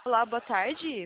Olá, boa tarde.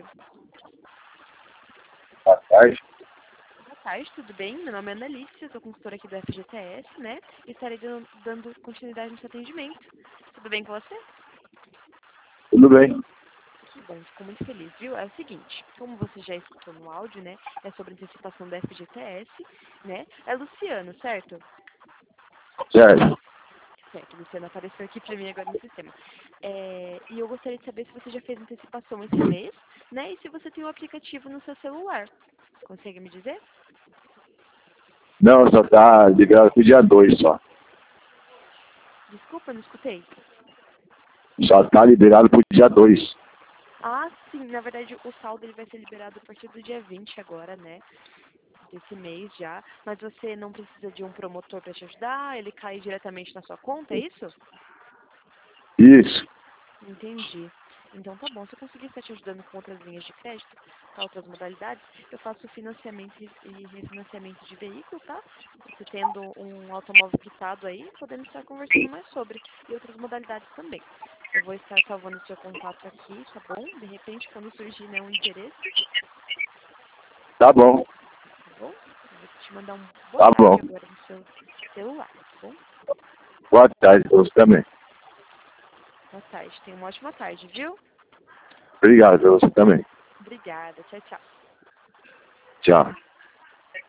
Boa tarde. Boa tarde, tudo bem? Meu nome é Analícia, sou consultora aqui do FGTS, né? E estarei dando continuidade no seu atendimento. Tudo bem com você? Tudo bem? Que bom, fico muito feliz, viu? É o seguinte, como você já escutou no áudio, né? É sobre antecipação da FGTS, né? É Luciano, certo? Certo. Certo, Luciano apareceu aqui pra mim agora no sistema. E eu gostaria de saber se você já fez antecipação esse mês, né? E se você tem o aplicativo no seu celular. Consegue me dizer? Não, só tá liberado pro dia 2 só. Desculpa, não escutei. Só tá liberado pro dia 2. Ah, sim, na verdade o saldo ele vai ser liberado a partir do dia 20 agora, né? Desse mês já. Mas você não precisa de um promotor para te ajudar? Ele cai diretamente na sua conta, é isso? Isso. Entendi. Então tá bom. Se eu conseguir estar te ajudando com outras linhas de crédito, tá, outras modalidades, eu faço financiamento e refinanciamento de veículo, tá? Você tendo um automóvel quitado aí, podemos estar conversando mais sobre. E outras modalidades também. Eu vou estar salvando o seu contato aqui, tá bom? De repente, quando surgir, né, um interesse, Tá bom. tá bom? Eu vou te mandar um boa Tá bom. tarde agora no seu celular, tá bom? Boa tarde pra você também. Boa tarde. Tenha uma ótima tarde, viu? Obrigado pra você também. Obrigada. Tchau, tchau. Tchau.